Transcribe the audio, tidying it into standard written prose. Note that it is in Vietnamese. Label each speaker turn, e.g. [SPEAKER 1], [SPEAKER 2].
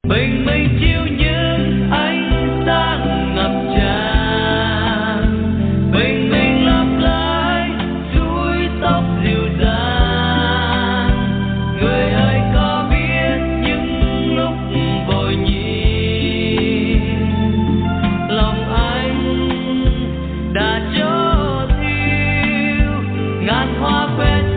[SPEAKER 1] bình minh chiếu những ánh sáng ngập tràn, bình minh lấp lánh chuỗi tóc dịu dàng. Người ơi có biết những lúc vội nhìn, lòng anh đã cho thiếu ngàn hoa khoe